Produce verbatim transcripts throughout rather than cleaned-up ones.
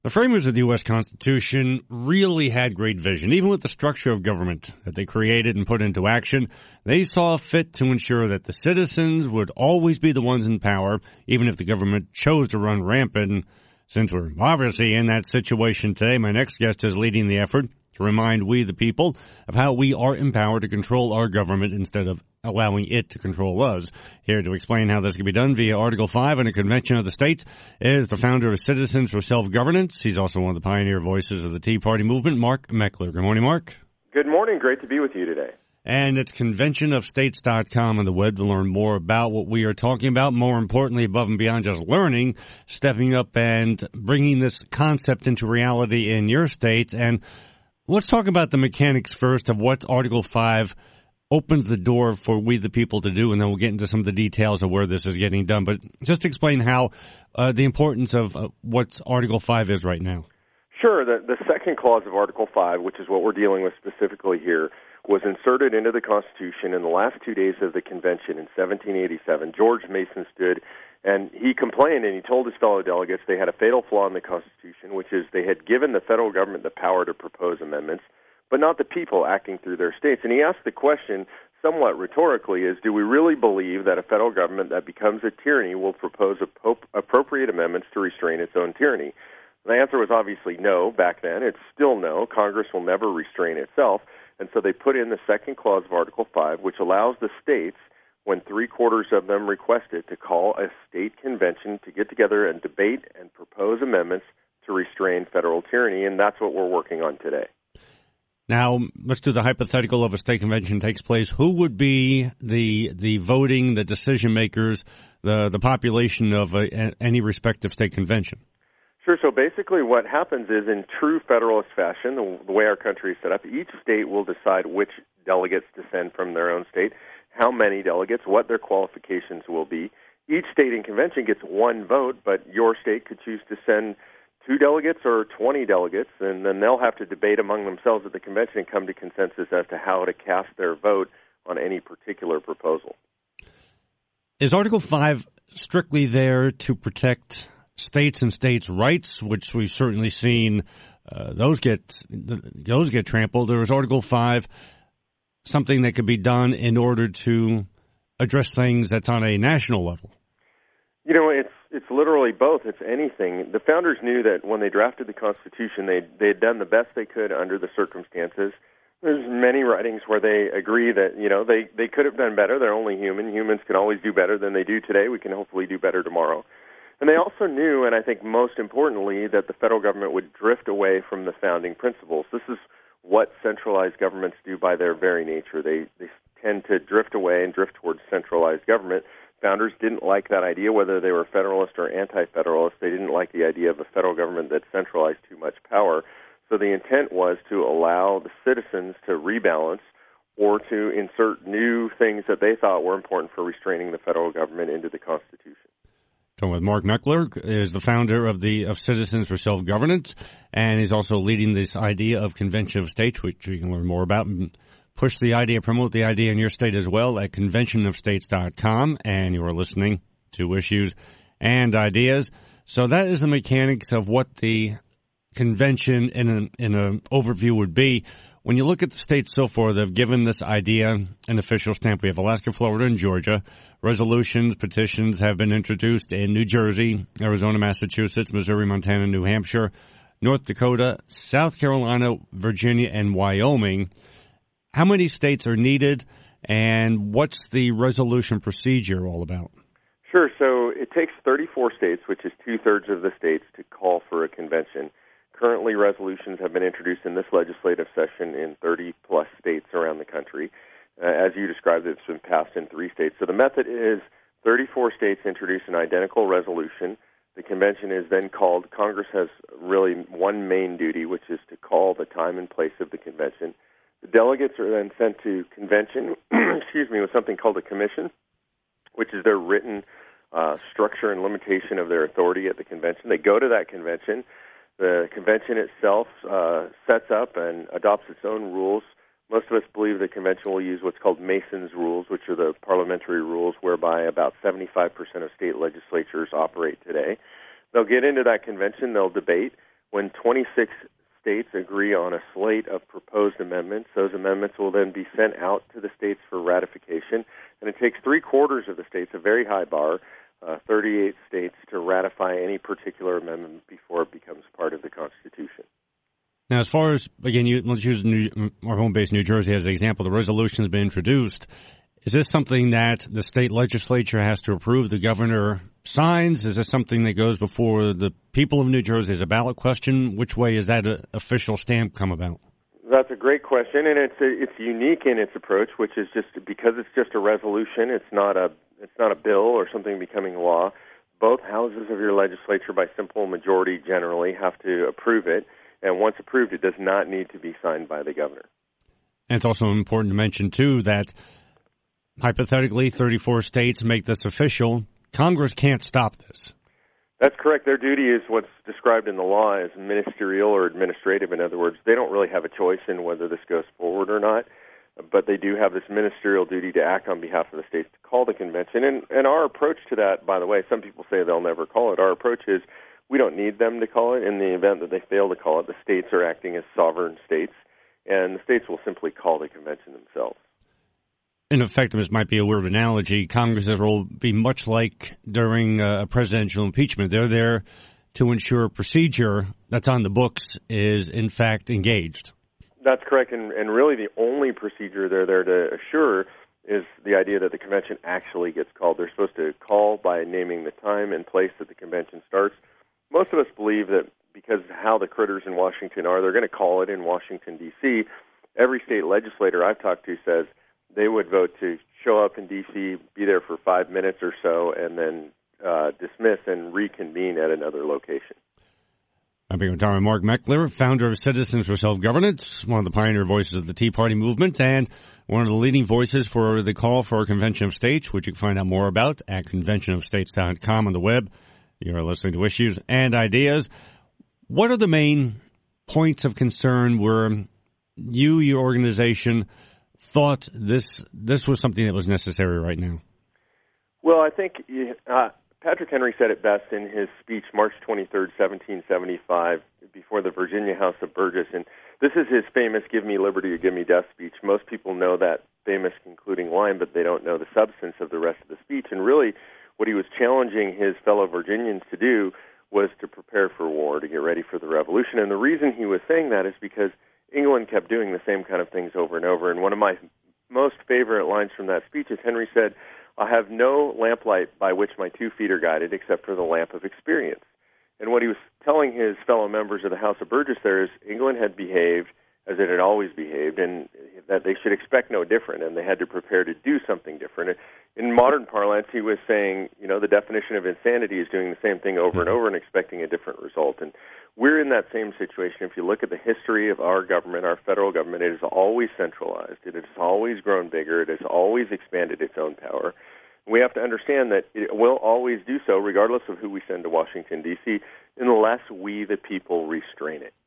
The framers of the U S. Constitution really had great vision. Even with the structure of government that they created and put into action, they saw fit to ensure that the citizens would always be the ones in power, even if the government chose to run rampant. Since we're obviously in that situation today, my next guest is leading the effort to remind we, the people, of how we are empowered to control our government instead of allowing it to control us. Here to explain how this can be done via Article five in a convention of the states is the founder of Citizens for Self-Governance. He's also one of the pioneer voices of the Tea Party movement, Mark Meckler. Good morning, Mark. Good morning. Great to be with you today. And it's convention of states dot com on the web to learn more about what we are talking about. More importantly, above and beyond just learning, stepping up and bringing this concept into reality in your states. And let's talk about the mechanics first of what Article five opens the door for we the people to do, and then we'll get into some of the details of where this is getting done. But just explain how uh, the importance of uh, what Article five is right now. Sure. The, the second clause of Article five, which is what we're dealing with specifically here, was inserted into the Constitution in the last two days of the convention in seventeen eighty-seven. George Mason stood, and he complained, and he told his fellow delegates they had a fatal flaw in the Constitution, which is they had given the federal government the power to propose amendments, but not the people acting through their states. And he asked the question, somewhat rhetorically, is do we really believe that a federal government that becomes a tyranny will propose ap- appropriate amendments to restrain its own tyranny? The answer was obviously no back then. It's still no. Congress will never restrain itself. And so they put in the second clause of Article five, which allows the states, when three-quarters of them request it, to call a state convention to get together and debate and propose amendments to restrain federal tyranny, and that's what we're working on today. Now, let's do the hypothetical of a state convention takes place. Who would be the the voting, the decision makers, the, the population of a, any respective state convention? Sure. So basically what happens is, in true Federalist fashion, the, the way our country is set up, each state will decide which delegates to send from their own state, how many delegates, what their qualifications will be. Each state in convention gets one vote, but your state could choose to send two delegates or twenty delegates, and then they'll have to debate among themselves at the convention and come to consensus as to how to cast their vote on any particular proposal. Is Article five strictly there to protect states and states' rights, which we've certainly seen uh, those get those get trampled? Or is Article five something that could be done in order to address things that's on a national level? You know, it's it's literally both. It's anything. The founders knew that when they drafted the Constitution, they they had done the best they could under the circumstances. There's many writings where they agree that, you know, they, they could have done better. They're only human. Humans can always do better than they do today. We can hopefully do better tomorrow. And they also knew, and I think most importantly, that the federal government would drift away from the founding principles. This is what centralized governments do by their very nature. They, they tend to drift away and drift towards centralized government. Founders didn't like that idea, whether they were Federalist or anti-Federalist. They didn't like the idea of a federal government that centralized too much power. So the intent was to allow the citizens to rebalance or to insert new things that they thought were important for restraining the federal government into the Constitution. Talking with Mark Meckler, is the founder of the of Citizens for Self-Governance, and he's also leading this idea of Convention of States, which you can learn more about and push the idea, promote the idea in your state as well at convention of states dot com. And you are listening to Issues and Ideas. So that is the mechanics of what the convention in an, in an overview would be. When you look at the states so far, they've given this idea an official stamp. We have Alaska, Florida, and Georgia. Resolutions, petitions have been introduced in New Jersey, Arizona, Massachusetts, Missouri, Montana, New Hampshire, North Dakota, South Carolina, Virginia, and Wyoming. How many states are needed, and what's the resolution procedure all about? Sure. So it takes thirty-four states, which is two-thirds of the states, to call for a convention. Currently, resolutions have been introduced in this legislative session in thirty-plus states around the country. Uh, as you described, it's been passed in three states. So the method is thirty-four states introduce an identical resolution. The convention is then called. Congress has really one main duty, which is to call the time and place of the convention. The delegates are then sent to convention, excuse me, with something called a commission, which is their written uh, structure and limitation of their authority at the convention. They go to that convention. The convention itself uh, sets up and adopts its own rules. Most of us believe the convention will use what's called Mason's rules, which are the parliamentary rules whereby about seventy-five percent of state legislatures operate today. They'll get into that convention. They'll debate. When twenty-six states agree on a slate of proposed amendments, those amendments will then be sent out to the states for ratification, and it takes three-quarters of the states, a very high bar, uh, thirty-eight states, to ratify any particular amendment before it becomes part of the Constitution. Now, as far as, again, you, let's use New, our home base, New Jersey, as an example. The resolution has been introduced. Is this something that the state legislature has to approve, the governor signs? Is this something that goes before the people of New Jersey as a ballot question? Which way is that a, official stamp come about? That's a great question, and it's a, it's unique in its approach, which is just because it's just a resolution. It's not a it's not a bill or something becoming law. Both houses of your legislature, by simple majority, generally have to approve it. And once approved, it does not need to be signed by the governor. And it's also important to mention, too, that hypothetically thirty-four states make this official. Congress can't stop this. That's correct. Their duty is what's described in the law as ministerial or administrative. In other words, they don't really have a choice in whether this goes forward or not, but they do have this ministerial duty to act on behalf of the states to call the convention. And, and our approach to that, by the way, some people say they'll never call it. Our approach is we don't need them to call it. In the event that they fail to call it, the states are acting as sovereign states, and the states will simply call the convention themselves. In effect, this might be a weird analogy. Congress's role will be much like during a presidential impeachment. They're there to ensure procedure that's on the books is, in fact, engaged. That's correct, and, and really the only procedure they're there to assure is the idea that the convention actually gets called. They're supposed to call by naming the time and place that the convention starts. Most of us believe that because of how the critters in Washington are, they're going to call it in Washington, D C Every state legislator I've talked to says they would vote to show up in D C, be there for five minutes or so, and then uh, dismiss and reconvene at another location. I'm being with Mark Meckler, founder of Citizens for Self-Governance, one of the pioneer voices of the Tea Party movement, and one of the leading voices for the call for a Convention of States, which you can find out more about at convention of states dot com on the web. You're listening to Issues and Ideas. What are the main points of concern where you, your organization, thought this this was something that was necessary right now? Well, I think uh, Patrick Henry said it best in his speech March twenty-third, seventeen seventy-five, before the Virginia House of Burgess. And this is his famous "Give me liberty or give me death" speech. Most people know that famous concluding line, but they don't know the substance of the rest of the speech. And really, what he was challenging his fellow Virginians to do was to prepare for war, to get ready for the revolution. And the reason he was saying that is because England kept doing the same kind of things over and over. And one of my most favorite lines from that speech is Henry said, "I have no lamplight by which my two feet are guided except for the lamp of experience." And what he was telling his fellow members of the House of Burgess there is England had behaved as it had always behaved, and that they should expect no different, and they had to prepare to do something different. In modern parlance, he was saying, you know, the definition of insanity is doing the same thing over and over and expecting a different result. And we're in that same situation. If you look at the history of our government, our federal government, it is always centralized. It has always grown bigger. It has always expanded its own power. We have to understand that it will always do so, regardless of who we send to Washington, D C, unless we, the people, restrain it.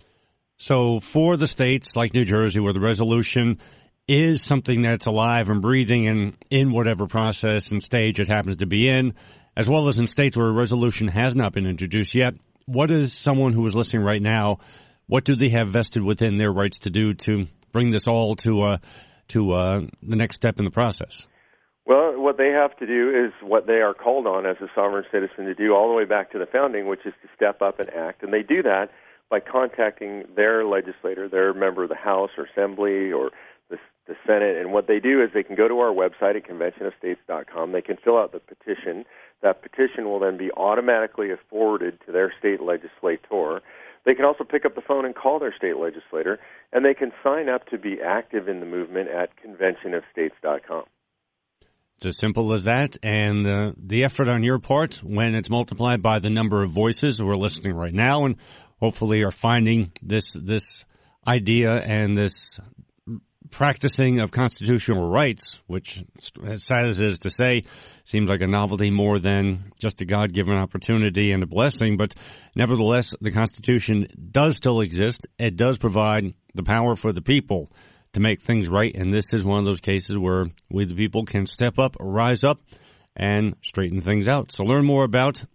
So for the states like New Jersey, where the resolution is something that's alive and breathing and in whatever process and stage it happens to be in, as well as in states where a resolution has not been introduced yet, what is someone who is listening right now, what do they have vested within their rights to do to bring this all to uh, to uh, the next step in the process? Well, what they have to do is what they are called on as a sovereign citizen to do all the way back to the founding, which is to step up and act. And they do that by contacting their legislator, their member of the House or Assembly or the, the Senate. And what they do is they can go to our website at convention of states dot com. They can fill out the petition. That petition will then be automatically forwarded to their state legislator. They can also pick up the phone and call their state legislator, and they can sign up to be active in the movement at convention of states dot com. It's as simple as that, and uh, the effort on your part, when it's multiplied by the number of voices who are listening right now and hopefully are finding this this idea and this practicing of constitutional rights, which, as sad as it is to say, seems like a novelty more than just a God-given opportunity and a blessing. But nevertheless, the Constitution does still exist. It does provide the power for the people to make things right, and this is one of those cases where we, the people, can step up, rise up, and straighten things out. So learn more about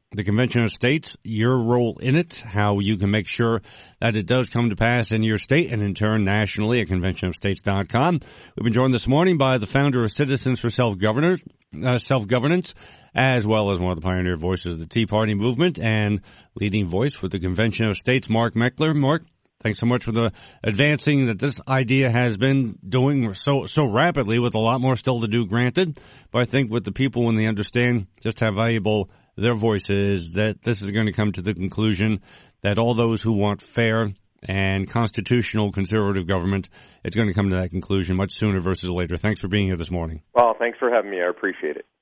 the Convention of States, your role in it, how you can make sure that it does come to pass in your state and in turn nationally at convention of states dot com. We've been joined this morning by the founder of Citizens for Self-Governance, uh, Self-Governance, as well as one of the pioneer voices of the Tea Party movement and leading voice with the Convention of States, Mark Meckler. Mark, thanks so much for the advancing that this idea has been doing so so rapidly, with a lot more still to do, granted. But I think with the people, when they understand just how valuable their voice is, that this is going to come to the conclusion that all those who want fair and constitutional conservative government, it's going to come to that conclusion much sooner versus later. Thanks for being here this morning. Well, thanks for having me. I appreciate it.